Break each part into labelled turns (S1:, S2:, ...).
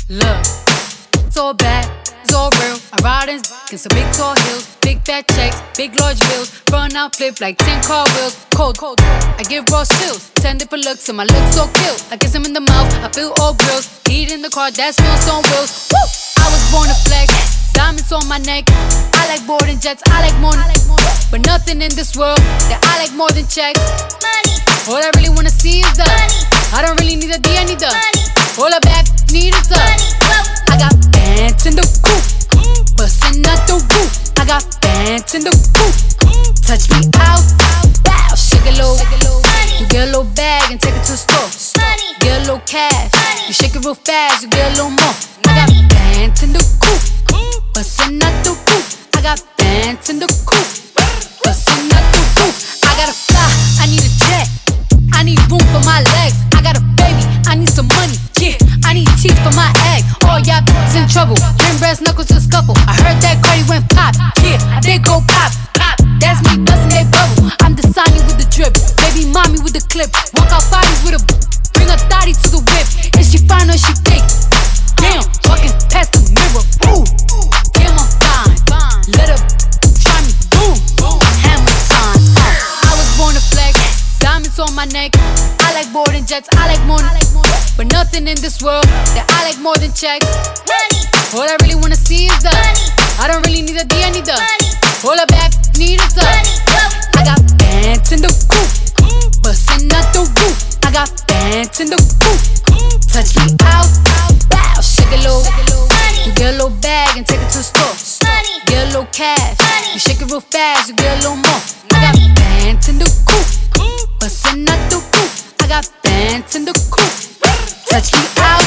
S1: Look, it's all bad, it's all real. I ride in some big tall hills, big fat checks, big large bills. Run out, flip like 10 car wheels. Cold, I give raw skills, 10 different looks, and my looks so kill. I kiss them in the mouth, I feel all grills. Heat in the car, that smells on wheels. Woo! I was born to flex, diamonds on my neck. I like boarding jets, I like more, but nothing in this world that I like more than checks. Money. All I really wanna see is the money. I don't really need a D, I need the money. All I back need is the money. I got bands in the coop, bustin' out the roof. I got bands in the coop. Touch me out, wow, shake a little. You get a little bag and take it to the store. Get a little cash, you shake it real fast, you get a little more. I got bands in the coop, bustin' out the roof. I got bands in the coop, bustin' out the roof. I gotta fly, I need a jet, I need room for my legs. I got a baby, I need some money, yeah. I need teeth for my egg. All y'all is in trouble, bring brass knuckles to scuffle. I heard that Cardi went pop, yeah. I did go pop. That's me bustin' that bubble. I'm the Sonny with the drip, baby mommy with the clip. Walk out bodies with a bring a thotty to the whip. Is she fine or she thick? Damn, walking past the mirror. Ooh, damn I'm fine. Let her try me, boom, hammer time. I was born to flex, diamonds on my neck. I like boarding jets, I like more, but nothing in this world that I like more than checks. All I really wanna see is the money. I don't really need a D, I need the money. All I back need is the money. I got bands in the coop, bustin' out the roof. I got bands in the coop. Touch me out, wow, shake a little. You get a little bag and take it to the store. Get a little cash, you shake it real fast, you get a little more. I got bands in the coop, bustin' out the roof. I got bands in the coop. Touch me out.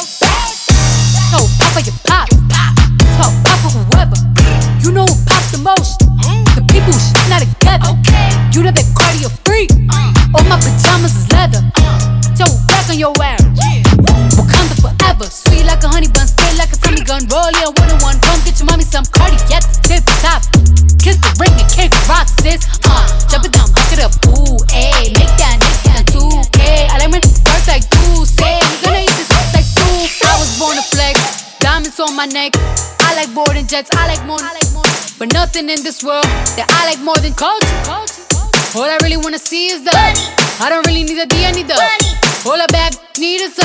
S1: No, Papa, you pop. Talk Papa, whoever. You know who pop the most? The people who not together. You know that cardio freak. All my pajamas is leather. So back on your ass. Wakanda forever. Sweet like a honey bun, still like a Tommy gun. Rollie on 101. Come get your mommy some cardiac tip top. Kiss the ring and kick rock, sis. Jump it down, back it up. Ooh, ayy, make that 2K. I like when it works like you say. You gonna eat this like soup. I was born to flex, diamonds on my neck. I like boarding jets, I like more, but nothing in this world that I like more than culture. All I really wanna see is the money. I don't really need a D, I need the money. All I back need is the